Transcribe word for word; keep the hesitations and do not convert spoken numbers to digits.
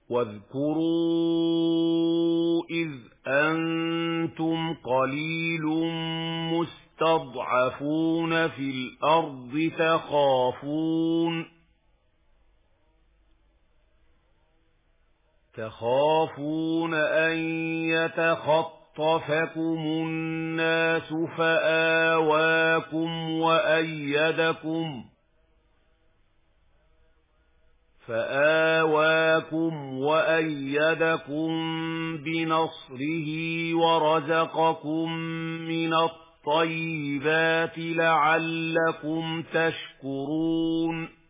واذكروا إذ أنتم قليل مستضعفون في الأرض تخافون تخافون أن يتخطفكم الناس فآواكم وأيدكم فآواكم وأيدكم بنصره ورزقكم من الطيبات لعلكم تشكرون